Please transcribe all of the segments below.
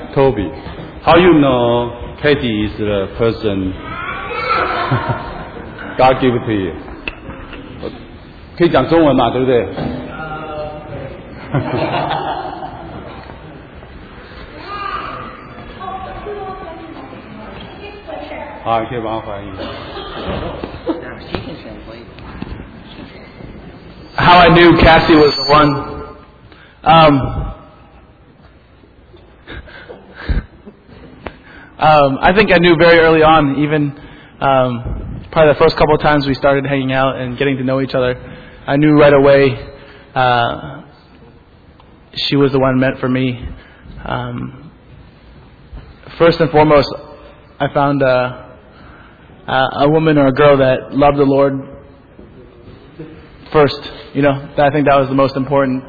Toby, how you know Katie is the person God gave to you? 可以讲中文嘛，对不对？好，可以帮我翻译。 How I knew Cassie was the one. I think I knew very early on, even probably the first couple of times we started hanging out and getting to know each other. I knew right away she was the one meant for me. First and foremost, I found a woman or a girl that loved the Lord first. You know, I think that was the most important.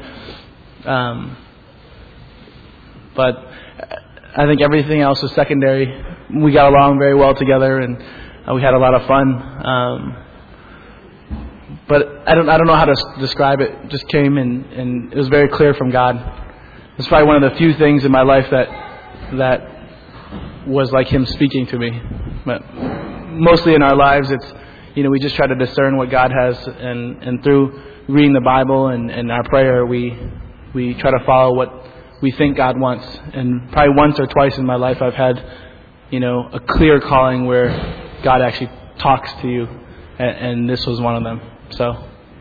But I think everything else was secondary. We got along very well together, and we had a lot of fun. But I don't know how to describe it. It just came, and it was very clear from God. It's probably one of the few things in my life that was like Him speaking to me. But mostly in our lives, it's, you know, we just try to discern what God has, and through reading the Bible and our prayer, we try to follow what we think God wants. And probably once or twice in my life, I've had, you know, a clear calling where God actually talks to you, and this was one of them. So,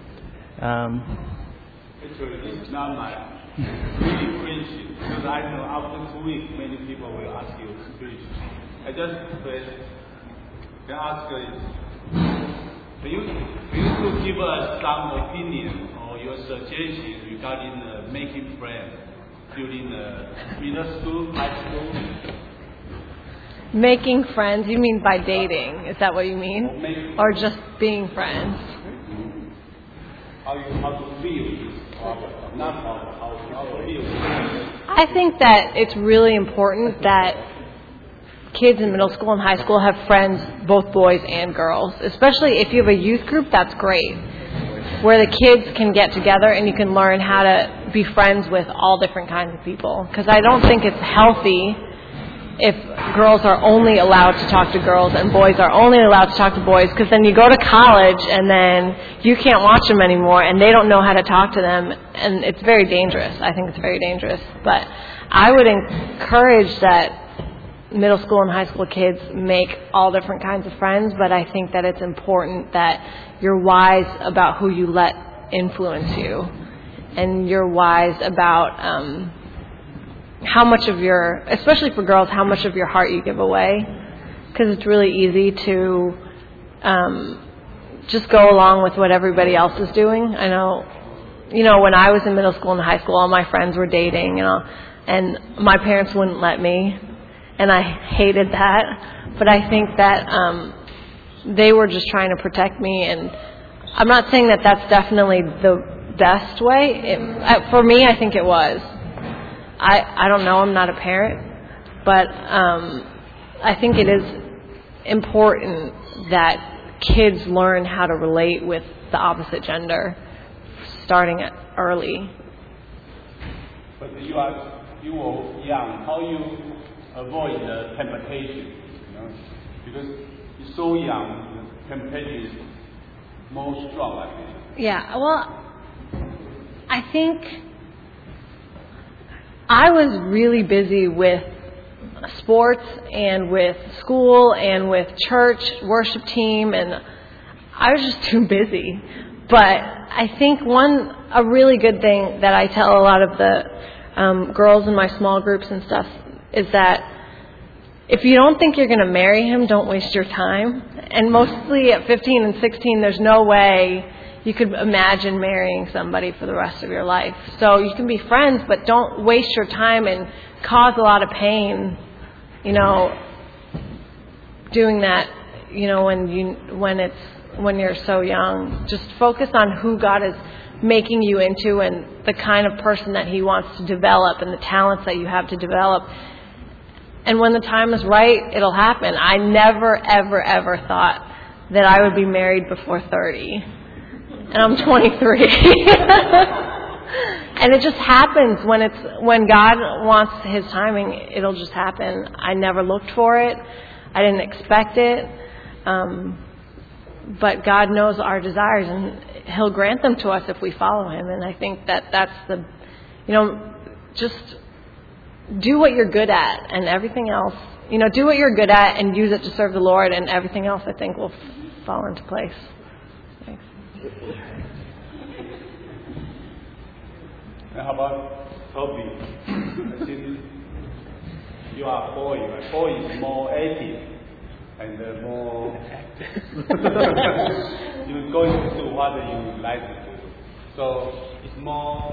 Actually, it's not my really preaching, because I know after 2 weeks, many people will ask you to preach. I just can ask you, can you give us some opinion or your suggestion regarding making friends during the middle school, high school? Making friends? You mean by dating? Is that what you mean? Or just being friends? How to feel, not how to feel. I think that it's really important that kids in middle school and high school have friends, both boys and girls. Especially if you have a youth group, that's great. Where the kids can get together and you can learn how to be friends with all different kinds of people. Because I don't think it's healthy if girls are only allowed to talk to girls and boys are only allowed to talk to boys, because then you go to college and then you can't watch them anymore and they don't know how to talk to them, and it's very dangerous. I think it's very dangerous. But I would encourage that middle school and high school kids make all different kinds of friends, but I think that it's important that you're wise about who you let influence you, and you're wise about how much of your, especially for girls, how much of your heart you give away, because it's really easy to just go along with what everybody else is doing. I know, you know, when I was in middle school and high school, all my friends were dating, you know, and my parents wouldn't let me, and I hated that. But I think that they were just trying to protect me, and I'm not saying that that's definitely the best way. For me, I think it was. I don't know, I'm not a parent, but I think it is important that kids learn how to relate with the opposite gender starting early. But you were young. How you avoid the temptation? You know? Because you're so young, the temptation is more strong, I think. Yeah, well, I think I was really busy with sports and with school and with church, worship team, and I was just too busy. But I think a really good thing that I tell a lot of the girls in my small groups and stuff is that if you don't think you're going to marry him, don't waste your time. And mostly at 15 and 16, there's no way you could imagine marrying somebody for the rest of your life. So you can be friends, but don't waste your time and cause a lot of pain, you know, doing that, you know, when you're so young. Just focus on who God is making you into and the kind of person that He wants to develop and the talents that you have to develop. And when the time is right, it'll happen. I never, ever, ever thought that I would be married before 30. And I'm 23. And it just happens when God wants His timing, it'll just happen. I never looked for it. I didn't expect it. But God knows our desires, and He'll grant them to us if we follow Him. And I think that's the, just do what you're good at, and everything else, do what you're good at and use it to serve the Lord, and everything else I think will fall into place. Thanks. How about Toby? I think you are a boy. A boy is more active and more you're going to do what you like to do. So it's more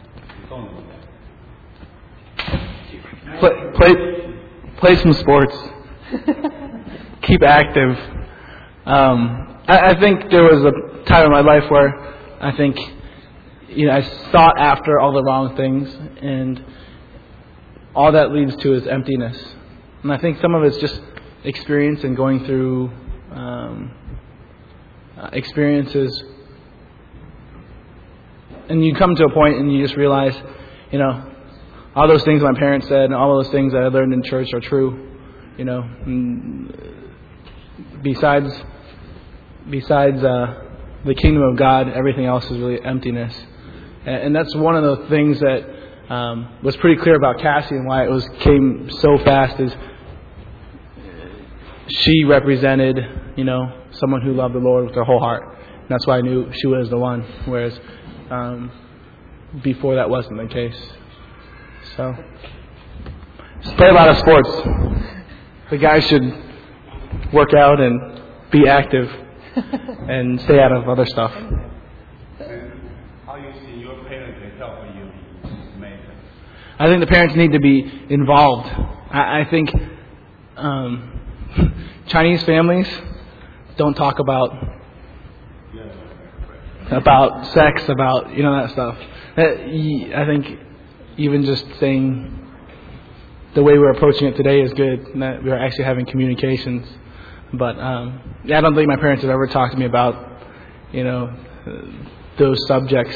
play some sports. Keep active. I think there was a time in my life where I think I sought after all the wrong things, and all that leads to is emptiness. And I think some of it's just experience and going through experiences. And you come to a point and you just realize, all those things my parents said and all those things that I learned in church are true. Besides the kingdom of God, everything else is really emptiness. And that's one of the things that was pretty clear about Cassie, and why it came so fast is she represented, someone who loved the Lord with their whole heart. And that's why I knew she was the one, whereas before that wasn't the case. So, just play a lot of sports. The guys should work out and be active and stay out of other stuff. How you see your parents help you make it? I think the parents need to be involved. I think Chinese families don't talk about sex, about that stuff. I think even just saying the way we're approaching it today is good, and that we're actually having communications. But I don't think my parents have ever talked to me about those subjects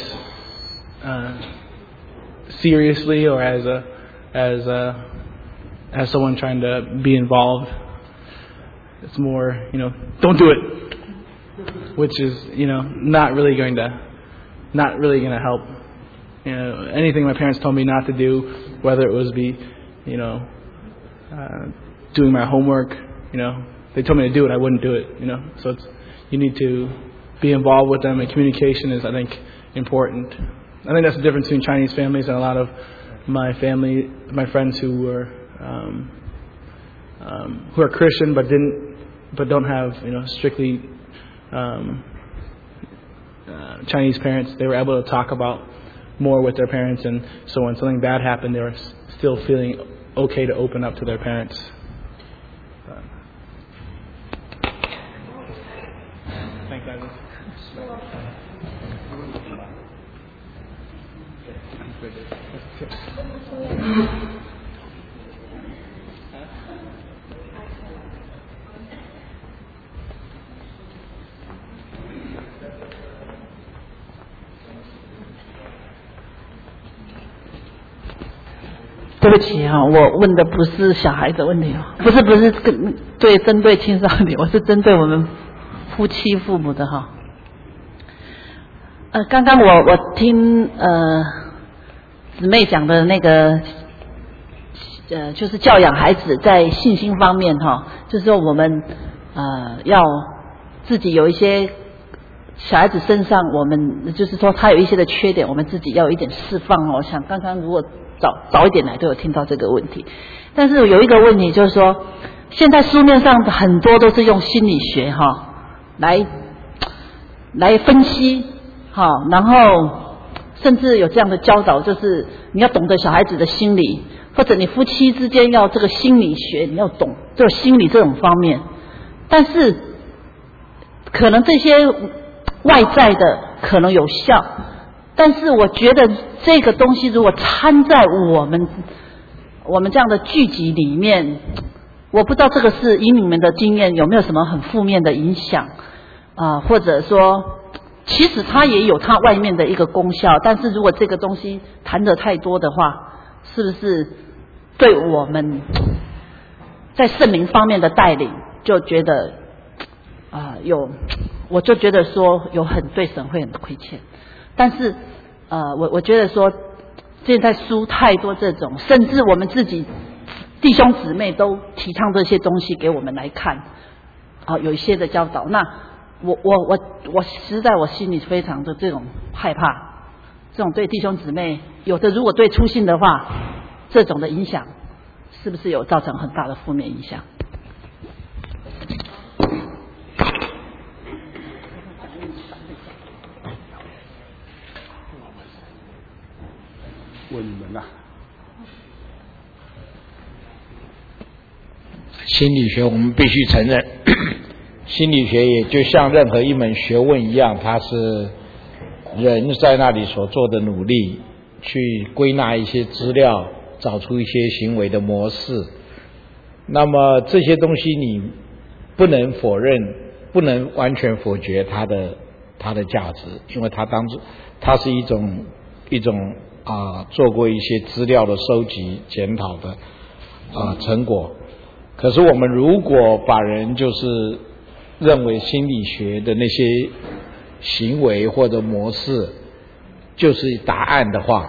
seriously, or as someone trying to be involved. It's more don't do it, which is not really going to help. Anything my parents told me not to do, whether it was doing my homework, they told me to do it, I wouldn't do it, So you need to be involved with them, and communication is, I think, important. I think that's the difference between Chinese families and a lot of my friends who are Christian but don't have strictly Chinese parents. They were able to talk about more with their parents, and so when something bad happened, they were still feeling okay to open up to their parents. Thank you. 对不起啊，我问的不是小孩的问题啊，不是针对青少年，我是针对我们夫妻父母的哈。刚刚我听姊妹讲的那个就是教养孩子在信心方面哈，就是说我们要自己有一些小孩子身上，我们就是说他有一些的缺点，我们自己要有一点释放哦。我想刚刚如果早一点来都有听到这个问题，但是有一个问题就是说，现在书面上很多都是用心理学哈来分析哈，然后甚至有这样的教导，就是你要懂得小孩子的心理，或者你夫妻之间要这个心理学，你要懂这个心理这种方面。但是可能这些外在的可能有效，但是我觉得这个东西如果掺在我们这样的聚集里面，我不知道这个是以你们的经验有没有什么很负面的影响或者说其实它也有它外面的一个功效，但是如果这个东西谈得太多的话，是不是对我们在圣灵方面的带领就觉得我就觉得说对神会很亏欠。但是我觉得说现在书太多这种，甚至我们自己弟兄姊妹都提倡这些东西给我们来看，有一些的教导，那我实在我心里非常的这种害怕，这种对弟兄姊妹有的如果对初信的话，这种的影响是不是有造成很大的负面影响？ 问你们啦。 心理学我们必须承认，心理学也就像任何一门学问一样，它是人在那里所做的努力，去归纳一些资料，找出一些行为的模式。那么这些东西你不能否认，不能完全否决它的价值，因为它是一种做过一些资料的收集检讨的成果。可是我们如果把人就是认为心理学的那些行为或者模式就是答案的话，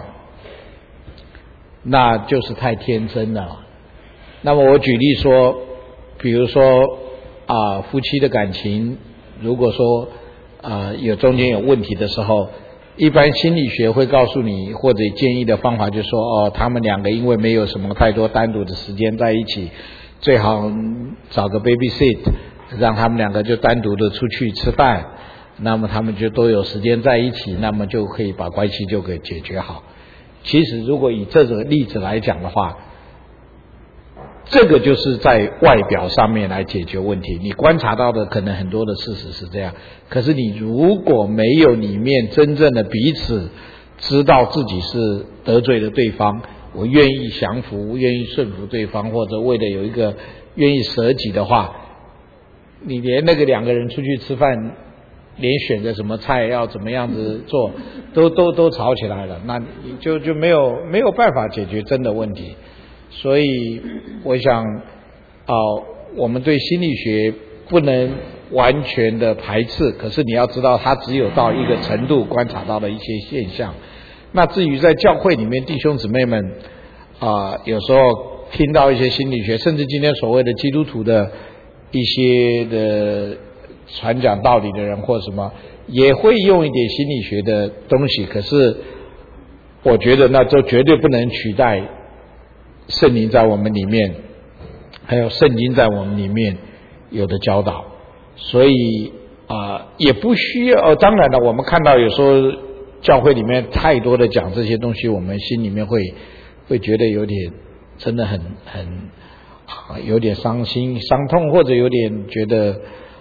那就是太天真了。那么我举例说，比如说夫妻的感情，如果说中间有问题的时候，一般心理学会告诉你或者建议的方法就是说，他们两个因为没有什么太多单独的时间在一起，最好找个 babysit， 让他们两个就单独的出去吃饭，那么他们就都有时间在一起，那么就可以把关系就给解决好。其实如果以这种例子来讲的话，这个就是在外表上面来解决问题，你观察到的可能很多的事实是这样，可是你如果没有里面真正的彼此知道自己是得罪了对方，我愿意降服，愿意顺服对方，或者为了有一个愿意舍己的话，你连那个两个人出去吃饭，连选择什么菜要怎么样子做都吵起来了，那你就没有办法解决真的问题。所以我想我们对心理学不能完全的排斥，可是你要知道它只有到一个程度观察到的一些现象。那至于在教会里面弟兄姊妹们有时候听到一些心理学，甚至今天所谓的基督徒的一些的传讲道理的人或什么，也会用一点心理学的东西，可是我觉得那就绝对不能取代圣灵在我们里面，还有圣经在我们里面有的教导。所以也不需要，当然了，我们看到有时候教会里面太多的讲这些东西，我们心里面会觉得有点真的很有点伤心伤痛，或者有点觉得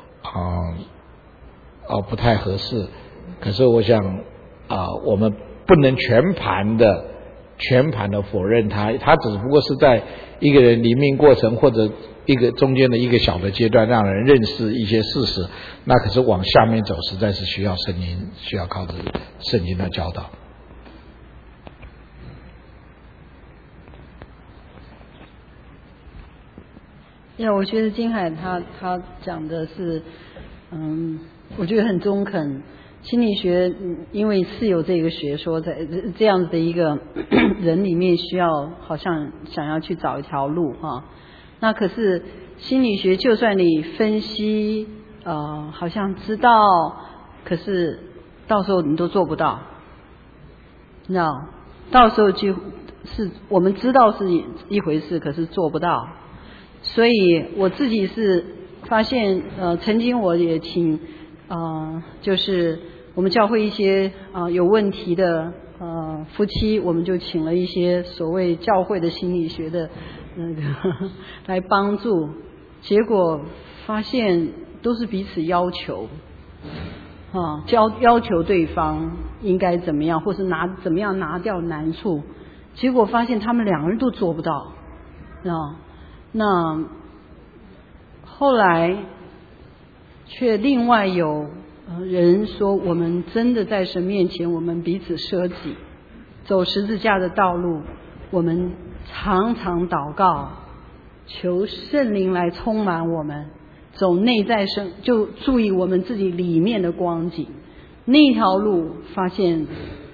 不太合适。可是我想我们不能全盘的否认它只不过是在一个人灵命过程或者一个中间的一个小的阶段，让人认识一些事实。那可是往下面走，实在是需要圣灵，需要靠着圣经的教导。 我觉得金海他讲的是，我觉得很中肯。心理学因为是有这个学说在这样子的一个人里面，需要好像想要去找一条路那可是心理学就算你分析好像知道，可是到时候你都做不到。到时候就是我们知道是一回事，可是做不到。所以我自己是发现曾经我也请就是我们教会一些有问题的夫妻，我们就请了一些所谓教会的心理学的来帮助，结果发现都是彼此要求要求对方应该怎么样，或是怎么样拿掉难处，结果发现他们两个人都做不到那后来却另外有人说我们真的在神面前，我们彼此舍己，走十字架的道路，我们常常祷告，求圣灵来充满我们，走内在生，就注意我们自己里面的光景。那条路发现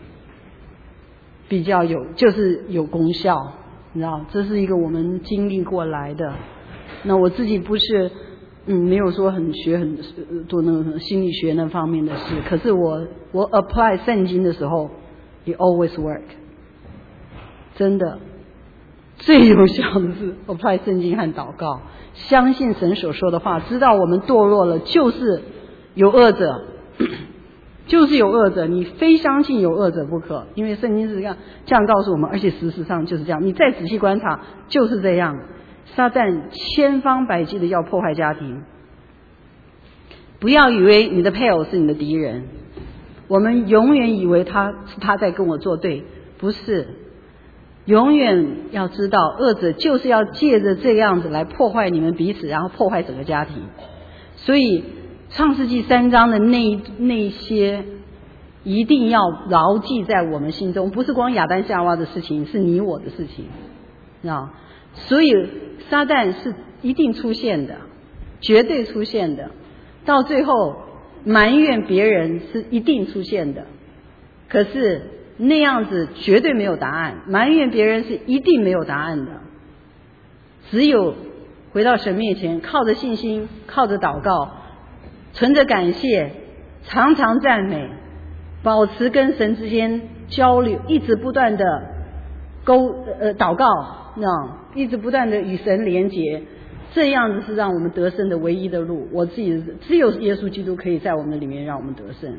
比较就是有功效，你知道，这是一个我们经历过来的。那我自己不是没有说很多那个心理学那方面的事，可是我 apply 圣经的时候 it always work， 真的最有效的是 apply 圣经和祷告，相信神所说的话，知道我们堕落了就是有恶者，就是有恶者，你非相信有恶者不可，因为圣经是这样告诉我们，而且事实上就是这样，你再仔细观察就是这样。撒旦千方百计的要破坏家庭，不要以为你的配偶是你的敌人，我们永远以为他在跟我作对，不是，永远要知道恶者就是要借着这样子来破坏你们彼此，然后破坏整个家庭。所以创世纪3章的那些一定要牢记在我们心中，不是光亚当夏娃的事情，是你我的事情啊。所以撒旦是一定出现的，绝对出现的，到最后埋怨别人是一定出现的，可是那样子绝对没有答案，埋怨别人是一定没有答案的，只有回到神面前，靠着信心，靠着祷告，存着感谢，常常赞美，保持跟神之间交流，一直不断的祷告，一直不断的与神连结，这样子是让我们得胜的唯一的路。我自己只有耶稣基督可以在我们的里面让我们得胜。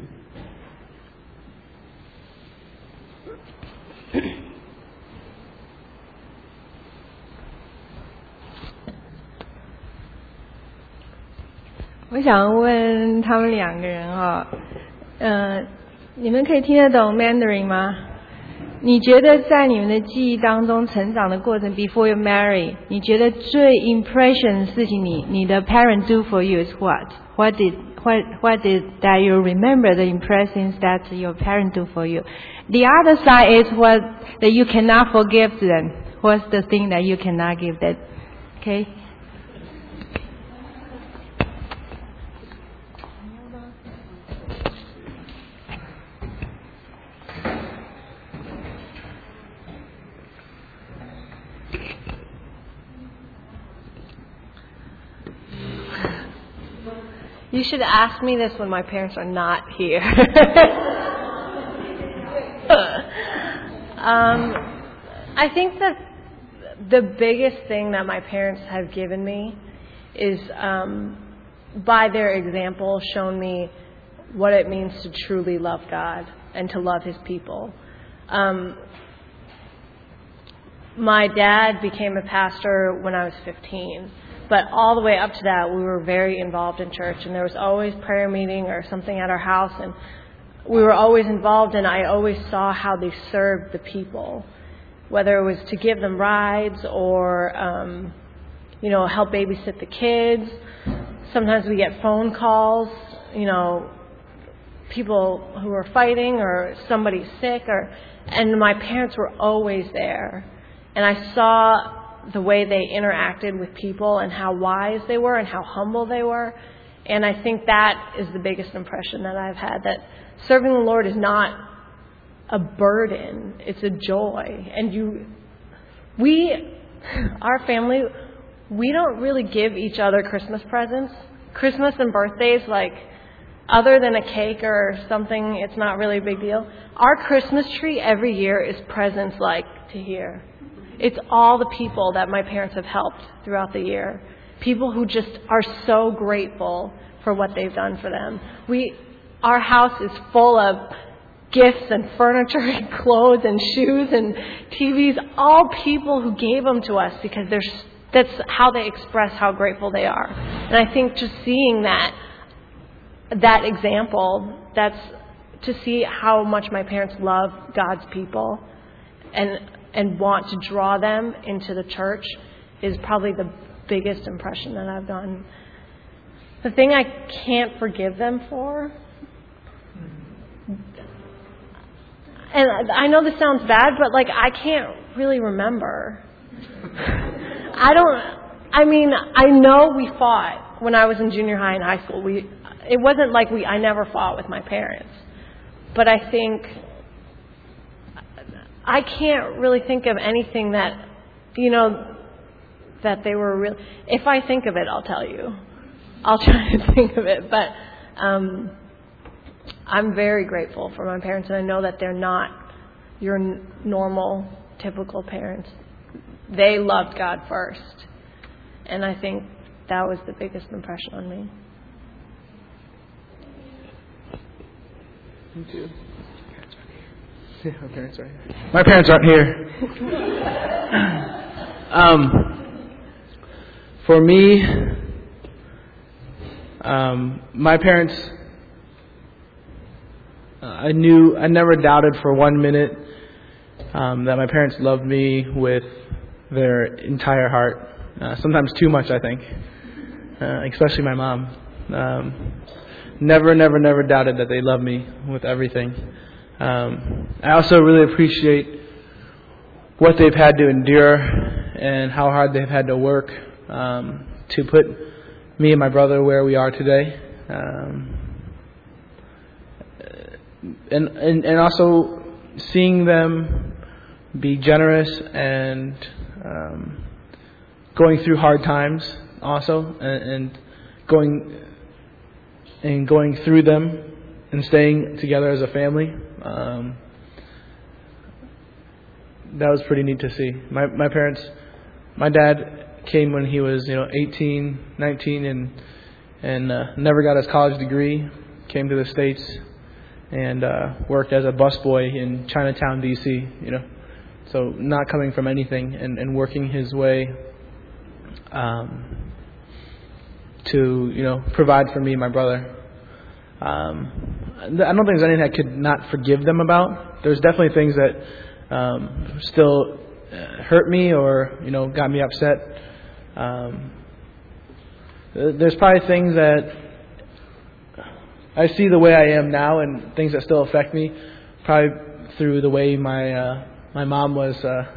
我想问他们2个人你们可以听得懂 Mandarin 吗？你觉得在你们的记忆当中成长的过程 before you marry， 你觉得最 impression 的事情你的 parent do for you is what? What did that you remember the impressions that your parent do for you? The other side is what that you cannot forgive them. What's the thing that you cannot give that? Okay? You should ask me this when my parents are not here. I think that the biggest thing that my parents have given me is, by their example, shown me what it means to truly love God and to love His people. My dad became a pastor when I was 15. But all the way up to that, we were very involved in church, and there was always prayer meeting or something at our house, and we were always involved, and I always saw how they served the people, whether it was to give them rides or, help babysit the kids. Sometimes we get phone calls, people who were fighting or somebody sick, and my parents were always there, and I saw the way they interacted with people and how wise they were and how humble they were. And I think that is the biggest impression that I've had, that serving the Lord is not a burden, it's a joy. And our family, we don't really give each other Christmas presents. Christmas and birthdays, other than a cake or something, it's not really a big deal. Our Christmas tree every year is presents to here. It's all the people that my parents have helped throughout the year. People who just are so grateful for what they've done for them. Our house is full of gifts and furniture and clothes and shoes and TVs. All people who gave them to us because that's how they express how grateful they are. And I think just seeing that example, that's to see how much my parents love God's people and want to draw them into the church is probably the biggest impression that I've done. The thing I can't forgive them for And I know this sounds bad, but like I can't really remember. I know we fought when I was in junior high and high school. It wasn't like I never fought with my parents. But I think I can't really think of anything that, that they were real. If I think of it, I'll tell you. I'll try to think of it. But I'm very grateful for my parents, and I know that they're not your normal, typical parents. They loved God first. And I think that was the biggest impression on me. Me too. Yeah, my parents are here. My parents aren't here. For me, my parents, I never doubted for 1 minute that my parents loved me with their entire heart. Sometimes too much, I think. Especially my mom. Never doubted that they loved me with everything. I also really appreciate what they've had to endure and how hard they've had to work to put me and my brother where we are today. And also seeing them be generous and going through hard times also, and going through them and staying together as a family. That was pretty neat to see. My parents, my dad came when he was 18, 19, and never got his college degree. Came to the States and worked as a busboy in Chinatown, D.C. So not coming from anything and working his way to provide for me and my brother. I don't think there's anything I could not forgive them about. There's definitely things that still hurt me or got me upset. There's probably things that I see the way I am now, and things that still affect me, probably through the way my mom was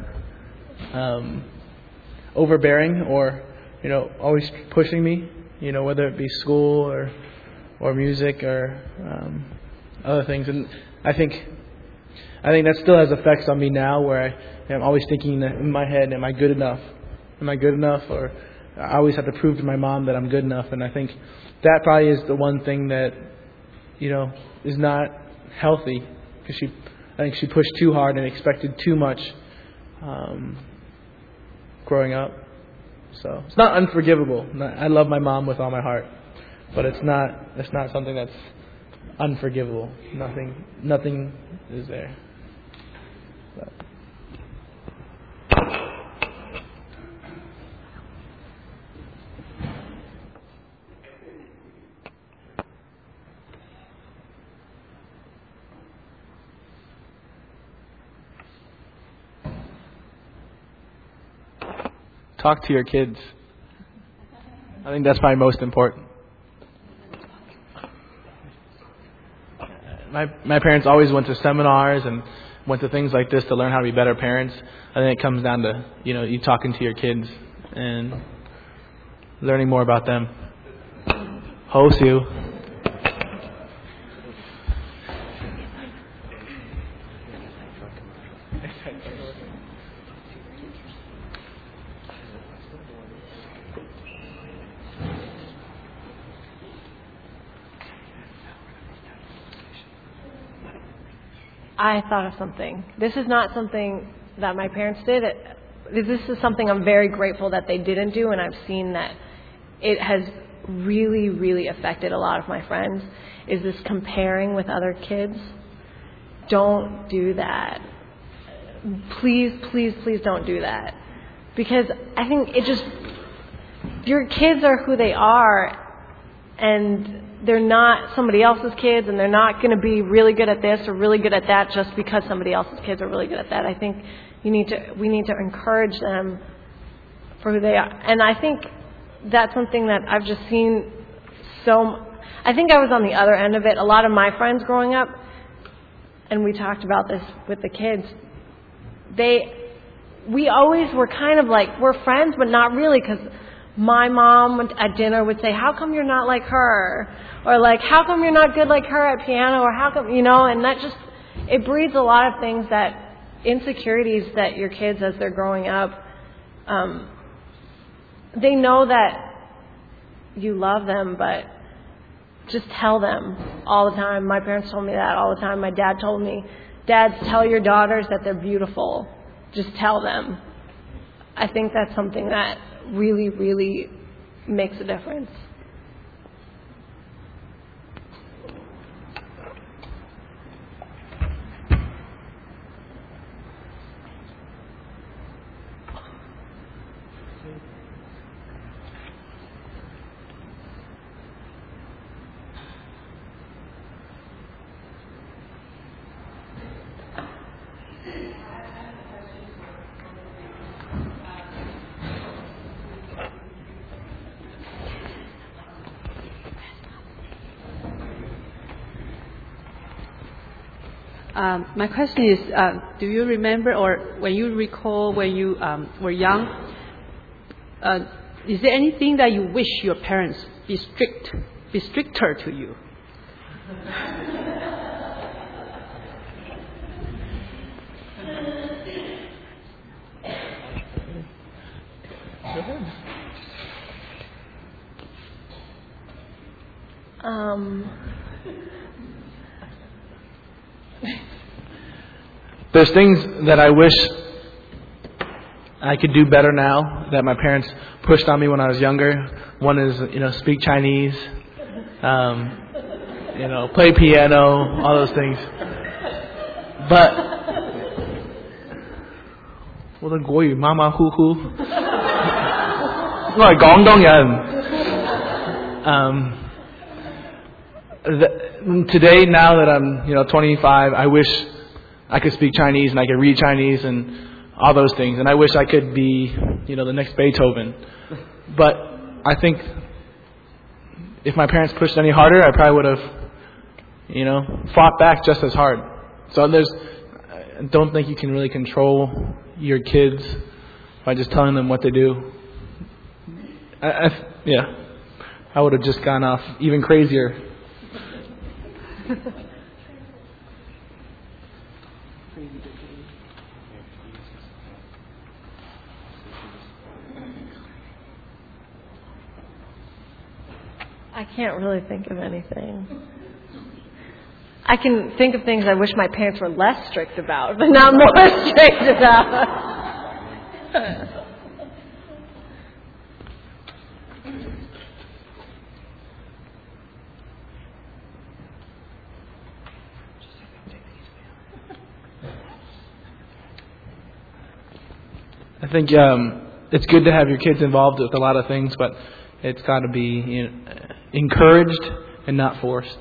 overbearing or always pushing me. Whether it be school or music or other things, and I think that still has effects on me now, where I'm always thinking in my head, am I good enough? Am I good enough? Or I always have to prove to my mom that I'm good enough, and I think that probably is the one thing that is not healthy, because I think she pushed too hard and expected too much growing up. So it's not unforgivable. I love my mom with all my heart, but it's not something that's unforgivable. Nothing is there. But. Talk to your kids. I think that's probably most important. My parents always went to seminars and went to things like this to learn how to be better parents. I think it comes down to you talking to your kids and learning more about them. Hosu. I thought of something. This is not something that my parents did. This is something I'm very grateful that they didn't do, and I've seen that it has really, really affected a lot of my friends, is this comparing with other kids. Don't do that. Please, please, please don't do that. Because I think your kids are who they are, and they're not somebody else's kids, and they're not going to be really good at this or really good at that just because somebody else's kids are really good at that. I think we need to encourage them for who they are. And I think that's something that I've just seen I think I was on the other end of it. A lot of my friends growing up, and we talked about this with the kids, we always were kind of like, we're friends, but not really, because my mom at dinner would say, how come you're not like her? Or like, how come you're not good like her at piano? Or how come, and that just, it breeds a lot of things, that insecurities that your kids, as they're growing up, they know that you love them, but just tell them all the time. My parents told me that all the time. My dad told me, dads, tell your daughters that they're beautiful. Just tell them. I think that's something that really, really makes a difference. My question is, do you remember, or when you recall when you were young, is there anything that you wish your parents be stricter to you? There's things that I wish I could do better now that my parents pushed on me when I was younger. One is, speak Chinese, play piano, all those things. But 我的国语马马虎虎，我係廣東人。Today, now that I'm 25, I wish I could speak Chinese and I could read Chinese and all those things. And I wish I could be, the next Beethoven. But I think if my parents pushed any harder, I probably would have, fought back just as hard. So I don't think you can really control your kids by just telling them what to do. I would have just gone off even crazier. I can't really think of anything. I can think of things I wish my parents were less strict about, but not more strict about. I think it's good to have your kids involved with a lot of things, but it's got to be encouraged and not forced.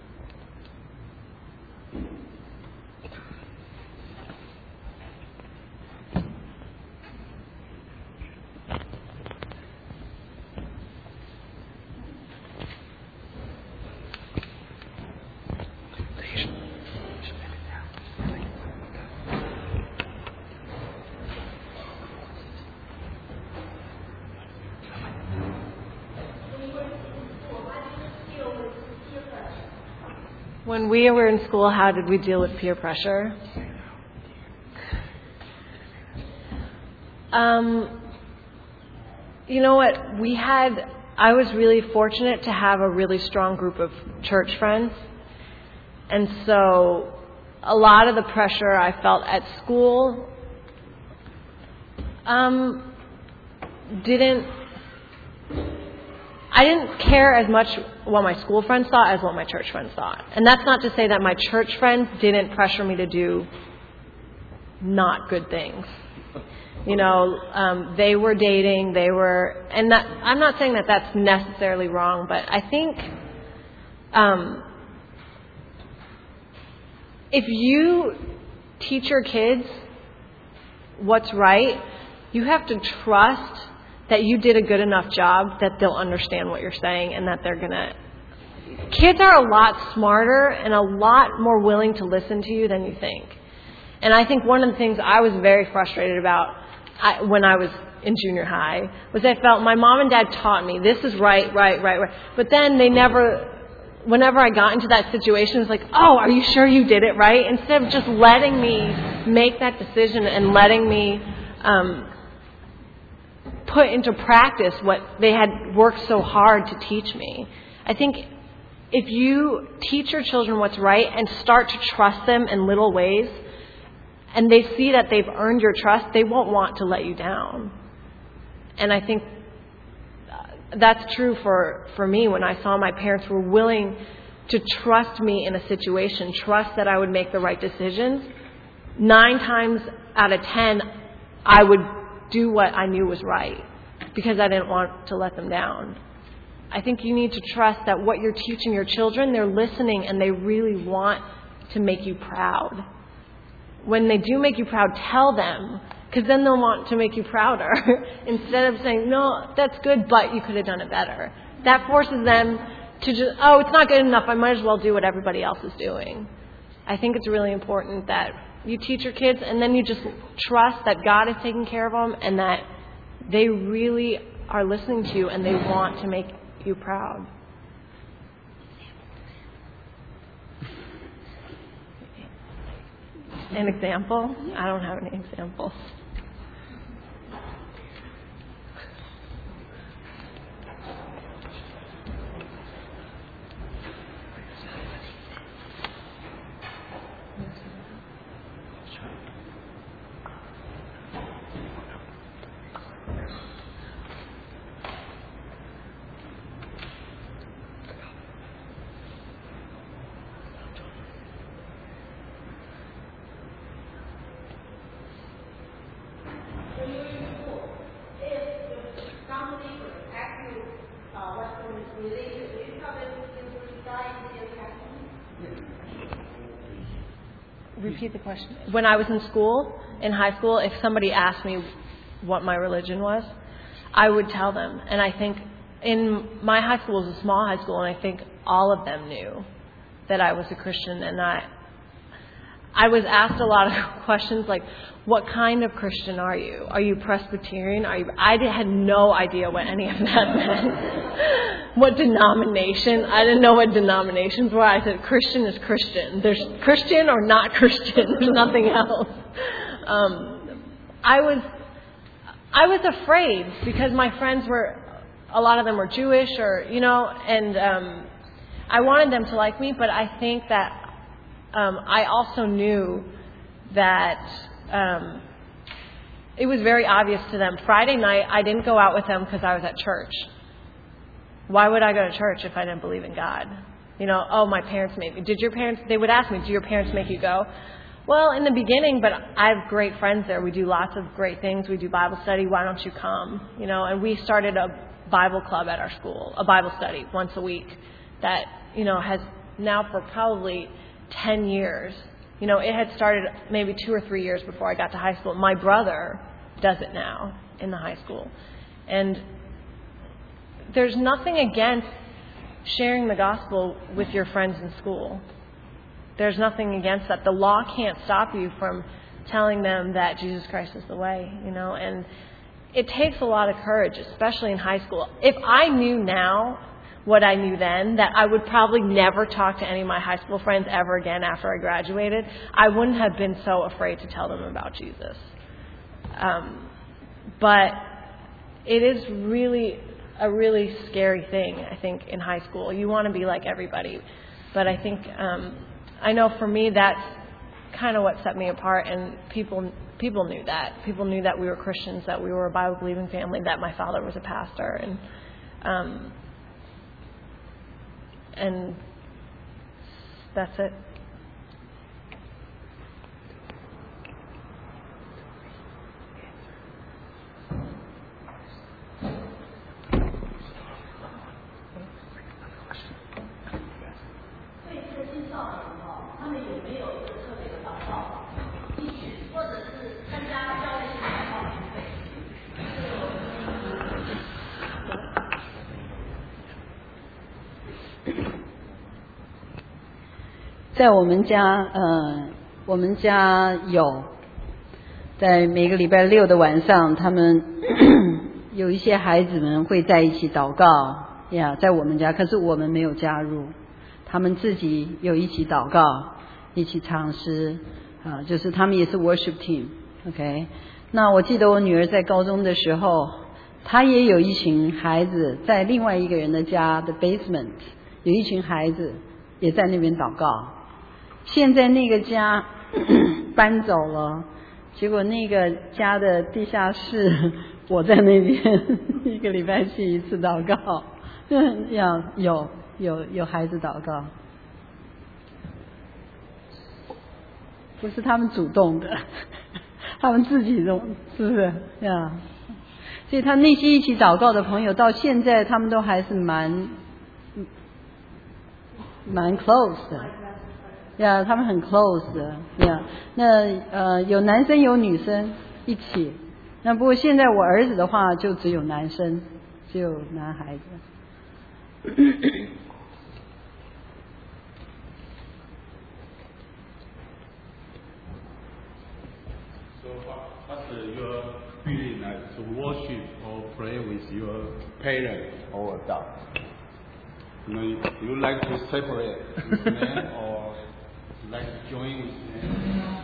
When we were in school, how did we deal with peer pressure? You know what? I was really fortunate to have a really strong group of church friends. And so a lot of the pressure I felt at school I didn't care as much what my school friends thought as what my church friends thought. And that's not to say that my church friends didn't pressure me to do not good things. They were dating, and I'm not saying that that's necessarily wrong, but I think if you teach your kids what's right, you have to trust that you did a good enough job that they'll understand what you're saying and that they're going to kids are a lot smarter and a lot more willing to listen to you than you think. And I think one of the things I was very frustrated about when I was in junior high was I felt my mom and dad taught me this is right. But then they never, whenever I got into that situation, it was like, oh, are you sure you did it right? Instead of just letting me make that decision and letting me put into practice what they had worked so hard to teach me. I think if you teach your children what's right and start to trust them in little ways, and they see that they've earned your trust, they won't want to let you down. And I think that's true for me when I saw my parents were willing to trust me in a situation, trust that I would make the right decisions. 9 times out of 10, I would do what I knew was right because I didn't want to let them down. I think you need to trust that what you're teaching your children, they're listening and they really want to make you proud. When they do make you proud, tell them, because then they'll want to make you prouder instead of saying, no, that's good, but you could have done it better. That forces them to just, oh, it's not good enough, I might as well do what everybody else is doing. I think it's really important that you teach your kids and then you just trust that God is taking care of them and that they really are listening to you and they want to make you proud. An example? I don't have any examples. Repeat the question. When I was in school, in high school, if somebody asked me what my religion was, I would tell them. And I think in my high school was a small high school, and I think all of them knew that I was a Christian. And I was asked a lot of questions like, what kind of Christian are you? Are you Presbyterian? I had no idea what any of that meant. What denomination? I didn't know what denominations were. I said Christian is Christian. There's Christian or not Christian. There's nothing else. I was afraid because my friends a lot of them were Jewish and I wanted them to like me, but I think that I also knew that it was very obvious to them. Friday night, I didn't go out with them because I was at church. Why would I go to church if I didn't believe in God? My parents made me. They would ask me, do your parents make you go? Well, in the beginning, but I have great friends there. We do lots of great things. We do Bible study. Why don't you come? And we started a Bible club at our school, a Bible study once a week that, has now for probably 10 years. It had started maybe 2 or 3 years before I got to high school. My brother does it now in the high school. And there's nothing against sharing the gospel with your friends in school. There's nothing against that. The law can't stop you from telling them that Jesus Christ is the way, and it takes a lot of courage, especially in high school. If I knew now what I knew then, that I would probably never talk to any of my high school friends ever again after I graduated, I wouldn't have been so afraid to tell them about Jesus. But it is a really scary thing, I think, in high school. You want to be like everybody. But I think, I know for me, that's kind of what set me apart, and people knew that. People knew that we were Christians, that we were a Bible-believing family, that my father was a pastor, and that's it. 在我们家我们家有在每个礼拜六的晚上，他们有一些孩子们会在一起祷告呀，在我们家，可是我们没有加入，他们自己有一起祷告，一起唱诗就是他们也是 worship team。OK， 那我记得我女儿在高中的时候，她也有一群孩子在另外一个人的家的 basement， 有一群孩子也在那边祷告。现在那个家搬走了，结果那个家的地下室，我在那边一个礼拜去一次祷告，有孩子祷告，不是他们主动的，他们自己弄，是不是呀？所以他那些一起祷告的朋友，到现在他们都还是蛮 close 的。呀，他们很 close 的呀。那有男生有女生一起。那不过现在我儿子的话，就只有男生，只有男孩子。 So what's your feeling like to worship or pray with your parents or adult? You like to separate with men or like to join with men?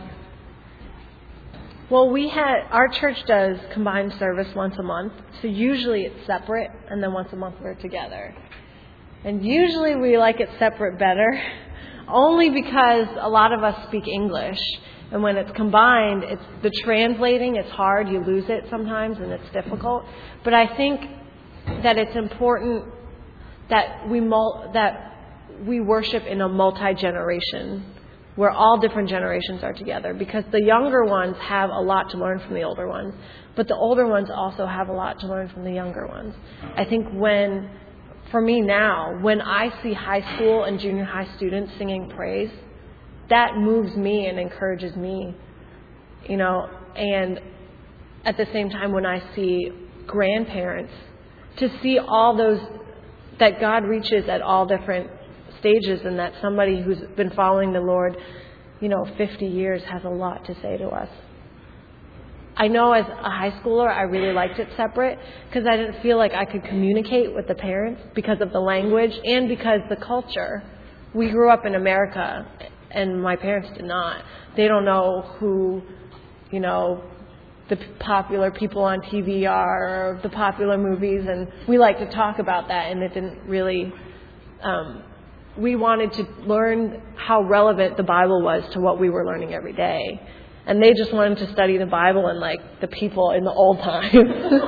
Well, our church does combined service once a month, so usually it's separate, and then once a month we're together. And usually we like it separate better, only because a lot of us speak English, and when it's combined, it's the translating, it's hard, you lose it sometimes, and it's difficult. But I think that it's important that we worship in a multi-generation, where all different generations are together, because the younger ones have a lot to learn from the older ones, but the older ones also have a lot to learn from the younger ones. I think for me now, when I see high school and junior high students singing praise, that moves me and encourages me, and at the same time when I see grandparents, to see all those, that God reaches at all different stages, and that somebody who's been following the Lord, 50 years has a lot to say to us. I know as a high schooler, I really liked it separate because I didn't feel like I could communicate with the parents because of the language and because the culture. We grew up in America, and my parents did not. They don't know who, the popular people on TV are, or the popular movies, and we like to talk about that, and it didn't really... we wanted to learn how relevant the Bible was to what we were learning every day. And they just wanted to study the Bible and the people in the old times.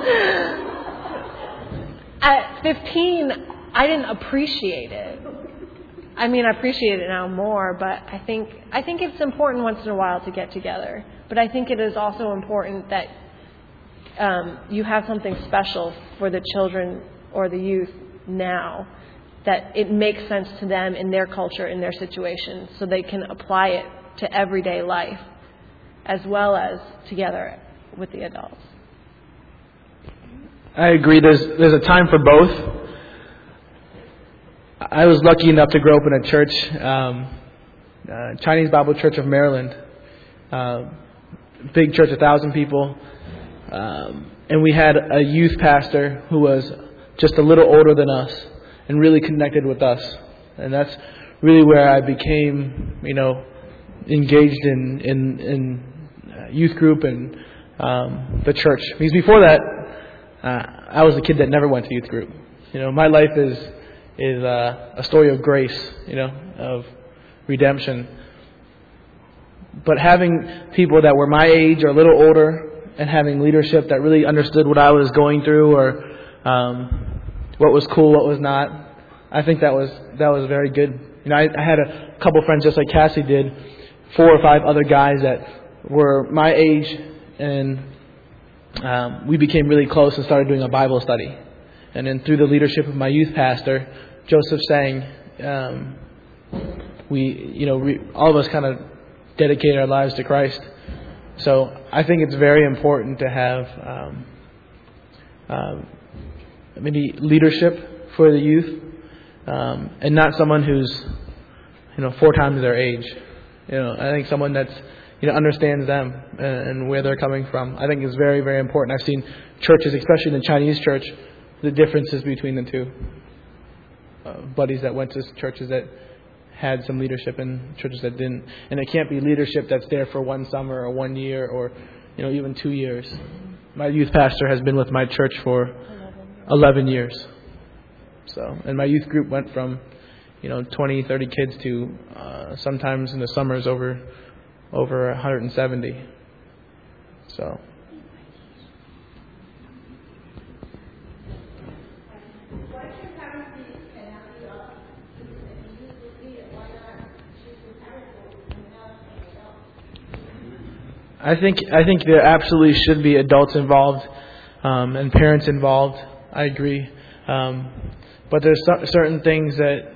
At 15, I didn't appreciate it. I mean, I appreciate it now more, but I think it's important once in a while to get together. But I think it is also important that you have something special for the children or the youth now, that it makes sense to them in their culture, in their situation, so they can apply it to everyday life, as well as together with the adults. I agree. There's a time for both. I was lucky enough to grow up in a church, Chinese Bible Church of Maryland, big church, 1,000 people, and we had a youth pastor who was just a little older than us and really connected with us, and that's really where I became, engaged in youth group and the church. Because before that, I was a kid that never went to youth group. My life is a story of grace, of redemption. But having people that were my age or a little older, and having leadership that really understood what I was going through, or what was cool, what was not, I think that was very good. I had a couple friends just like Cassie did, 4 or 5 other guys that were my age, and we became really close and started doing a Bible study. And then through the leadership of my youth pastor, Joseph Sang, all of us kind of dedicated our lives to Christ. So I think it's very important to have maybe leadership for the youth, and not someone who's 4 times their age. I think someone that's understands them and where they're coming from, I think is very, very important. I've seen churches, especially in the Chinese church, the differences between the two. Buddies that went to churches that had some leadership and churches that didn't. And it can't be leadership that's there for 1 summer or 1 year or even 2 years. My youth pastor has been with my church for 11 years. And my youth group went from 20, 30 kids to sometimes in the summers over 170. So. I think there absolutely should be adults involved and parents involved. I agree, but there's certain things that,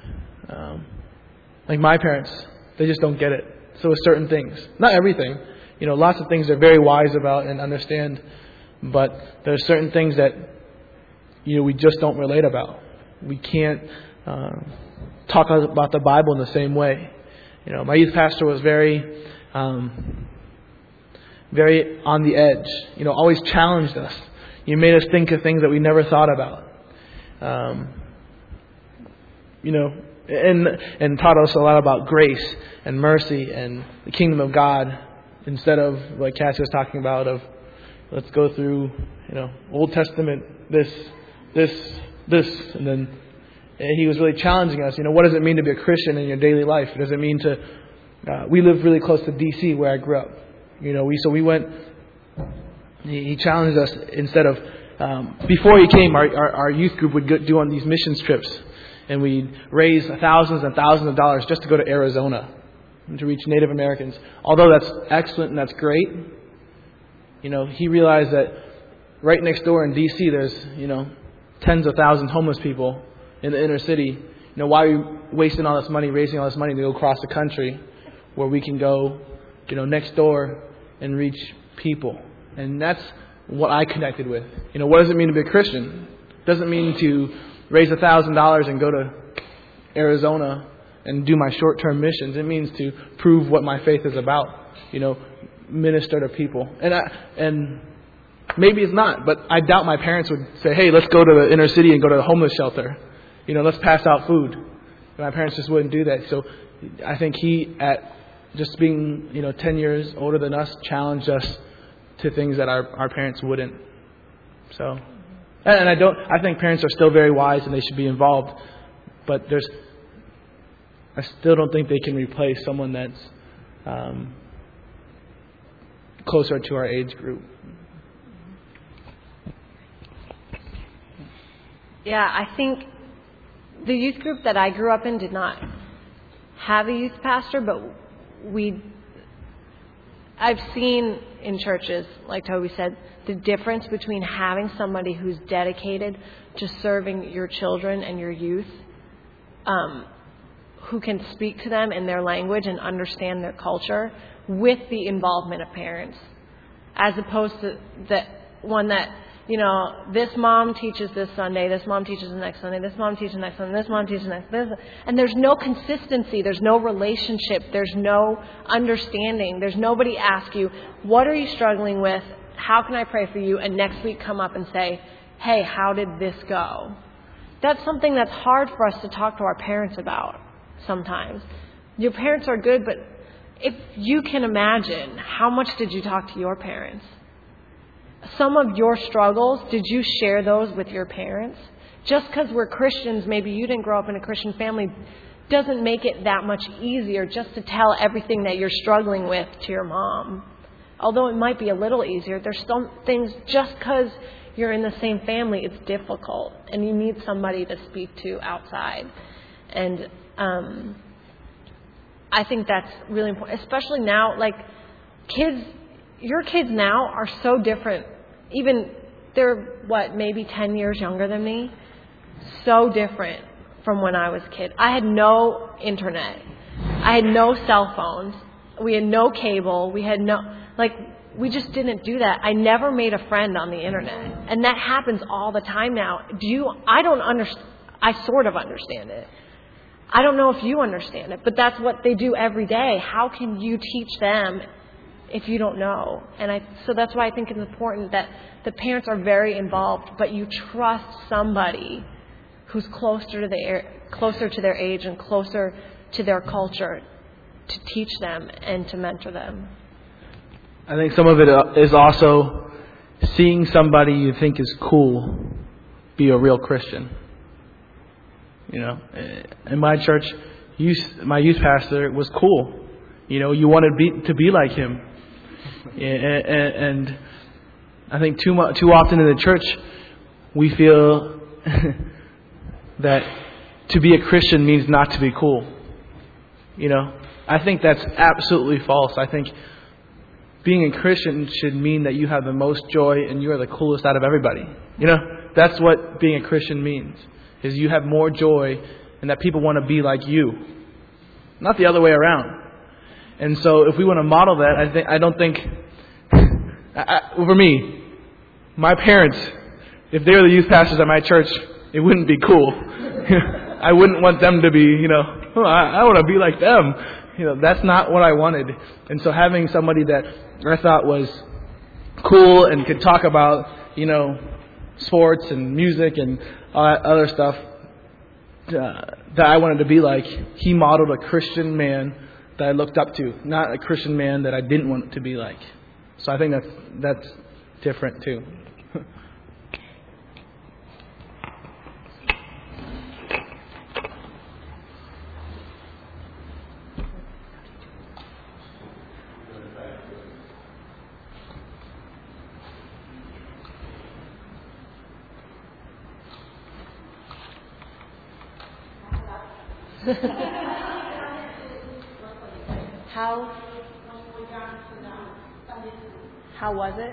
like my parents, they just don't get it. So with certain things, not everything, lots of things they're very wise about and understand, but there's certain things that we just don't relate about. We can't talk about the Bible in the same way. My youth pastor was very on the edge, always challenged us. He made us think of things that we never thought about. And taught us a lot about grace and mercy and the kingdom of God, instead of like Cassie was talking about of let's go through Old Testament this, and then he was really challenging us. What does it mean to be a Christian in your daily life? Does it mean to? We live really close to D.C. where I grew up. We went. He challenged us instead of before he came, our youth group would do on these missions trips, and we'd raise thousands and thousands of dollars just to go to Arizona and to reach Native Americans. Although that's excellent and that's great, he realized that right next door in D.C. there's tens of thousands of homeless people in the inner city. Why are we wasting all this money, raising all this money to go across the country where we can go, next door and reach people? And that's what I connected with. What does it mean to be a Christian? It doesn't mean to raise $1,000 and go to Arizona and do my short-term missions. It means to prove what my faith is about. Minister to people. And maybe it's not, but I doubt my parents would say, "Hey, let's go to the inner city and go to the homeless shelter. Let's pass out food." My parents just wouldn't do that. So I think he, at just being 10 years older than us, challenged us to things that our parents wouldn't. So, and I think parents are still very wise and they should be involved, but I still don't think they can replace someone that's closer to our age group. Yeah, I think the youth group that I grew up in did not have a youth pastor, but I've seen in churches, like Toby said, the difference between having somebody who's dedicated to serving your children and your youth, who can speak to them in their language and understand their culture, with the involvement of parents, as opposed to the one that, this mom teaches this Sunday, this mom teaches the next Sunday, this mom teaches the next Sunday, this mom teaches the next, and there's no consistency, there's no relationship, there's no understanding, there's nobody ask you, what are you struggling with, how can I pray for you, and next week come up and say, hey, how did this go? That's something that's hard for us to talk to our parents about sometimes. Your parents are good, but if you can imagine, how much did you talk to your parents? Some of your struggles, did you share those with your parents? Just because we're Christians, maybe you didn't grow up in a Christian family, doesn't make it that much easier just to tell everything that you're struggling with to your mom. Although it might be a little easier, there's some things, just because you're in the same family, it's difficult. And you need somebody to speak to outside. And I think that's really important, especially now, like your kids now are so different. Even they're, maybe 10 years younger than me. So different from when I was a kid. I had no internet. I had no cell phones. We had no cable. We had we just didn't do that. I never made a friend on the internet. And that happens all the time now. I don't understand. I sort of understand it. I don't know if you understand it, but that's what they do every day. How can you teach them if you don't know? And so that's why I think it's important that the parents are very involved, but you trust somebody who's closer to their age and closer to their culture to teach them and to mentor them. I think some of it is also seeing somebody you think is cool be a real Christian. You know, in my church, my youth pastor was cool. You know, you wanted to be like him. And I think too often in the church, we feel that to be a Christian means not to be cool. You know, I think that's absolutely false. I think being a Christian should mean that you have the most joy and you are the coolest out of everybody. You know, that's what being a Christian means, is you have more joy and that people want to be like you, not the other way around. And so if we want to model that, I don't think, for me, my parents, if they were the youth pastors at my church, it wouldn't be cool. I wouldn't want them to be, I want to be like them. That's not what I wanted. And so having somebody that I thought was cool and could talk about, sports and music and all that other stuff that I wanted to be like, he modeled a Christian man that I looked up to, not a Christian man that I didn't want to be like. So I think that's different too. How was it?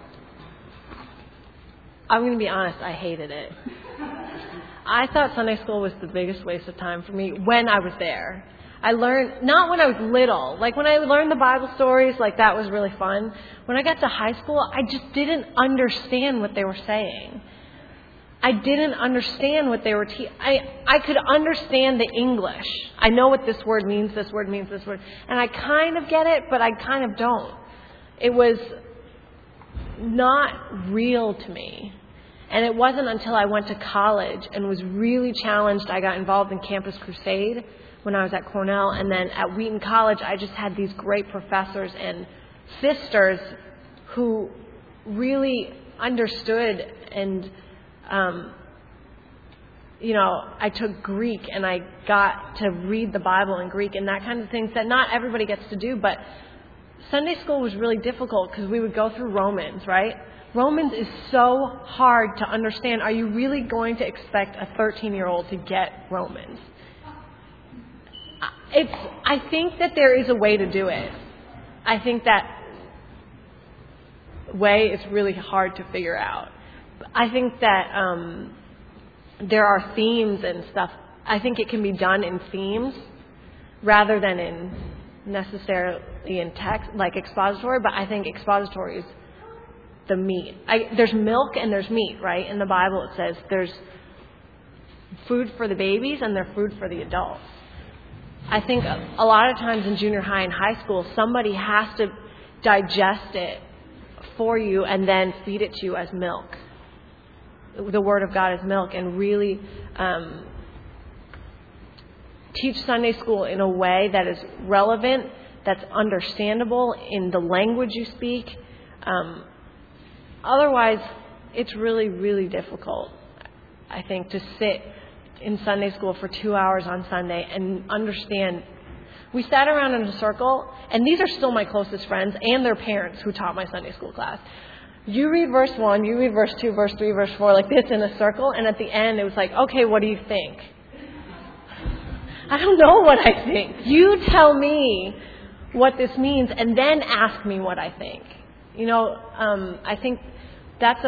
I'm going to be honest, I hated it. I thought Sunday school was the biggest waste of time for me when I was there. I learned, not when I was little, like when I learned the Bible stories, like that was really fun. When I got to high school, I just didn't understand what they were saying. I didn't understand what they were I could understand the English. I know what this word means, this word means this word. And I kind of get it, but I kind of don't. It was not real to me. And it wasn't until I went to college and was really challenged. I got involved in Campus Crusade when I was at Cornell. And then at Wheaton College, I just had these great professors and sisters who really understood. And I took Greek and I got to read the Bible in Greek and that kind of things that not everybody gets to do. But Sunday school was really difficult because we would go through Romans, right? Romans is so hard to understand. Are you really going to expect a 13-year-old to get Romans? I think that there is a way to do it. I think that way is really hard to figure out. I think that there are themes and stuff. I think it can be done in themes rather than in necessarily in text, like expository, but I think expository is the meat. There's milk and there's meat, right? In the Bible it says there's food for the babies and there's food for the adults. I think a lot of times in junior high and high school, somebody has to digest it for you and then feed it to you as milk. The Word of God is milk, and really teach Sunday school in a way that is relevant, that's understandable in the language you speak. Otherwise, it's really, really difficult, I think, to sit in Sunday school for 2 hours on Sunday and understand. We sat around in a circle, and these are still my closest friends and their parents who taught my Sunday school class. You read verse 1, you read verse 2, verse 3, verse 4, like this in a circle, and at the end it was like, okay, what do you think? I don't know what I think. You tell me what this means, and then ask me what I think. I think that's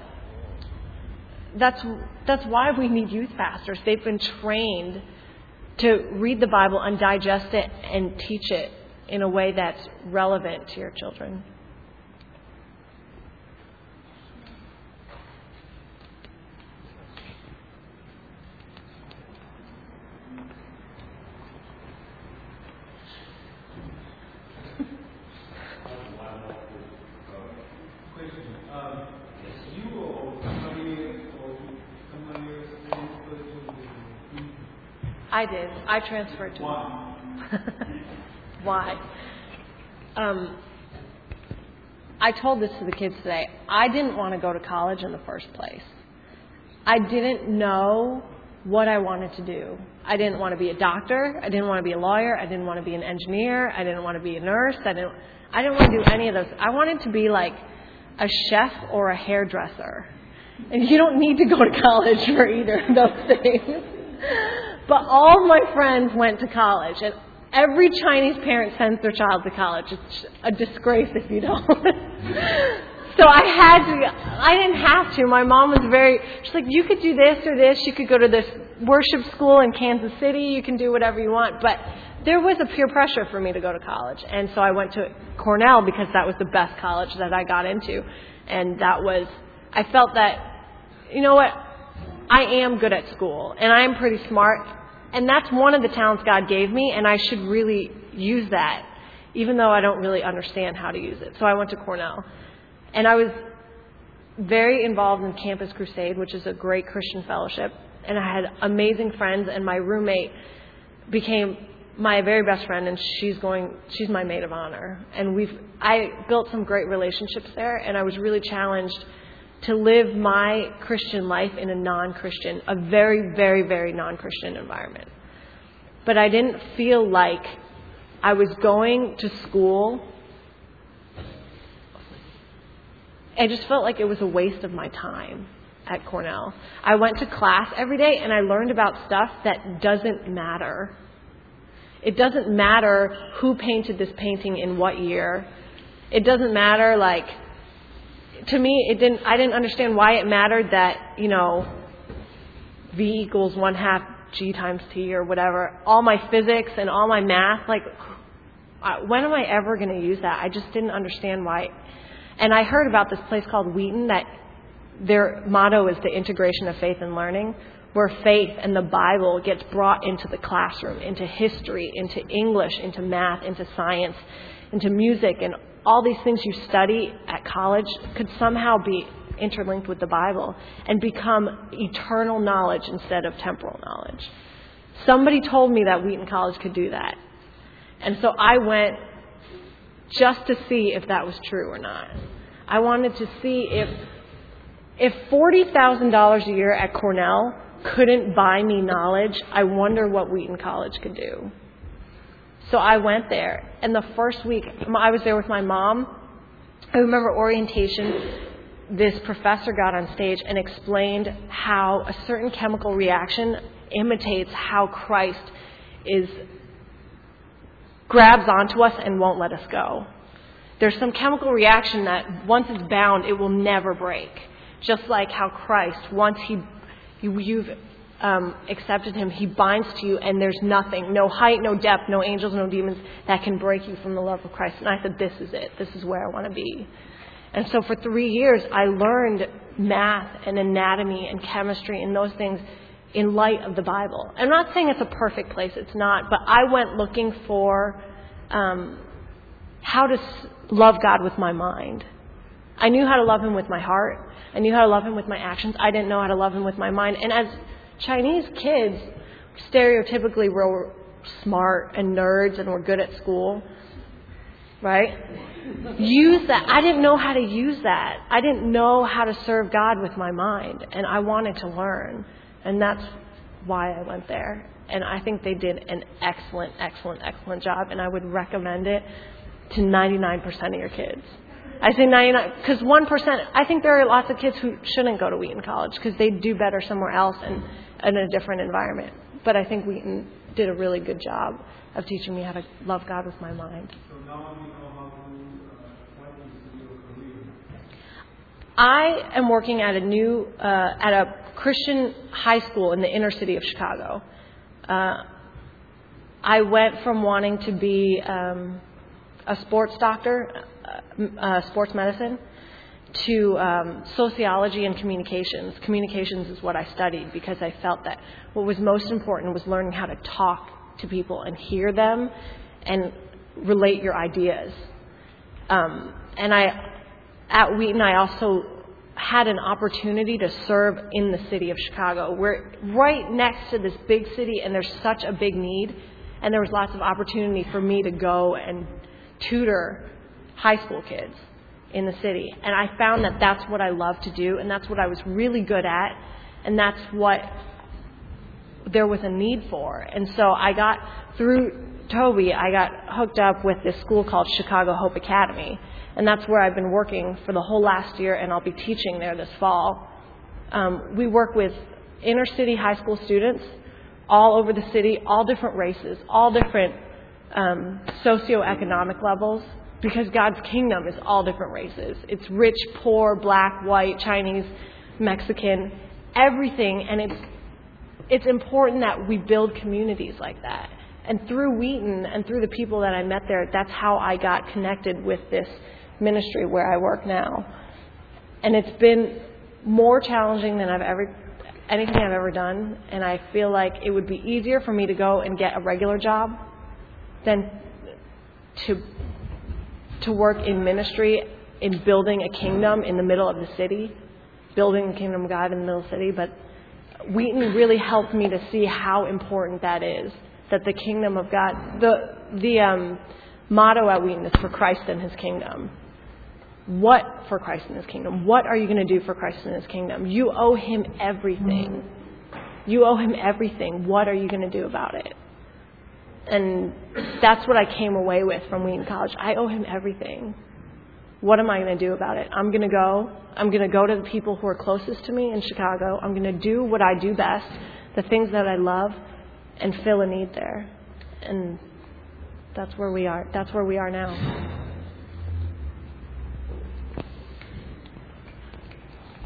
why we need youth pastors. They've been trained to read the Bible and digest it and teach it in a way that's relevant to your children. I did. I transferred to Why? I told this to the kids today. I didn't want to go to college in the first place. I didn't know what I wanted to do. I didn't want to be a doctor. I didn't want to be a lawyer. I didn't want to be an engineer. I didn't want to be a nurse. I didn't want to do any of those. I wanted to be like a chef or a hairdresser. And you don't need to go to college for either of those things. But all of my friends went to college, and every Chinese parent sends their child to college. It's a disgrace if you don't. So I didn't have to. My mom was she's like, you could do this or this. You could go to this worship school in Kansas City. You can do whatever you want. But there was a peer pressure for me to go to college. And so I went to Cornell because that was the best college that I got into. And I felt that, you know what, I am good at school. And I am pretty smart. And that's one of the talents God gave me. And I should really use that, even though I don't really understand how to use it. So I went to Cornell. And I was very involved in Campus Crusade, which is a great Christian fellowship. And I had amazing friends, and my roommate became my very best friend, and she's my maid of honor. And I built some great relationships there, and I was really challenged to live my Christian life in a very, very, very non-Christian environment. But I didn't feel like I was going to school. I just felt like it was a waste of my time at Cornell. I went to class every day and I learned about stuff that doesn't matter. It doesn't matter who painted this painting in what year. It doesn't matter, to me, I didn't understand why it mattered that, V equals 1/2 G times T or whatever. All my physics and all my math, when am I ever going to use that? I just didn't understand why. And I heard about this place called Wheaton that their motto is the integration of faith and learning, where faith and the Bible gets brought into the classroom, into history, into English, into math, into science, into music, and all these things you study at college could somehow be interlinked with the Bible and become eternal knowledge instead of temporal knowledge. Somebody told me that Wheaton College could do that. And so I went just to see if that was true or not. I wanted to see if $40,000 a year at Cornell couldn't buy me knowledge, I wonder what Wheaton College could do. So I went there, and the first week, I was there with my mom. I remember orientation, this professor got on stage and explained how a certain chemical reaction imitates how Christ grabs onto us and won't let us go. There's some chemical reaction that once it's bound, it will never break. Just like how Christ, once you've accepted him, he binds to you, and there's nothing, no height, no depth, no angels, no demons that can break you from the love of Christ. And I said, this is it. This is where I want to be. And so for 3 years, I learned math and anatomy and chemistry and those things in light of the Bible. I'm not saying it's a perfect place. It's not. But I went looking for how to love God with my mind. I knew how to love him with my heart. I knew how to love him with my actions. I didn't know how to love him with my mind. And as Chinese kids, stereotypically, we're smart and nerds and we're good at school. Right? Use that. I didn't know how to use that. I didn't know how to serve God with my mind. And I wanted to learn. And that's why I went there. And I think they did an excellent, excellent, excellent job. And I would recommend it to 99% of your kids. I say 99, because 1%, I think there are lots of kids who shouldn't go to Wheaton College because they'd do better somewhere else and in a different environment. But I think Wheaton did a really good job of teaching me how to love God with my mind. So now you know how to what is your career? I am working at a Christian high school in the inner city of Chicago. I went from wanting to be a sports doctor, sports medicine, to sociology and communications. Communications is what I studied because I felt that what was most important was learning how to talk to people and hear them and relate your ideas. And at Wheaton, I had an opportunity to serve in the city of Chicago. We're right next to this big city, and there's such a big need, and there was lots of opportunity for me to go and tutor high school kids in the city. And I found that that's what I love to do, and that's what I was really good at, and that's what there was a need for. And so I got, through Toby, I got hooked up with this school called Chicago Hope Academy, and that's where I've been working for the whole last year, and I'll be teaching there this fall. We work with inner city high school students all over the city, all different races, all different socioeconomic levels, because God's kingdom is all different races. It's rich, poor, black, white, Chinese, Mexican, everything. And it's important that we build communities like that. And through Wheaton and through the people that I met there, that's how I got connected with this ministry where I work now. And it's been more challenging than anything I've ever done. And I feel like it would be easier for me to go and get a regular job than to work in ministry, in building a kingdom in the middle of the city, building the kingdom of God in the middle of the city. But Wheaton really helped me to see how important that is, that the kingdom of God, the motto at Wheaton is for Christ and His kingdom. What for Christ and His kingdom? What are you going to do for Christ and His kingdom? You owe Him everything. You owe Him everything. What are you going to do about it? And that's what I came away with from Wheaton College. I owe Him everything. What am I going to do about it? I'm going to go to the people who are closest to me in Chicago. I'm going to do what I do best, the things that I love, and fill a need there. And that's where we are. That's where we are now.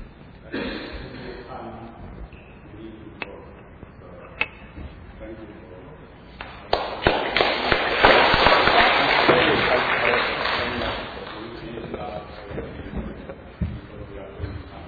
Thank you.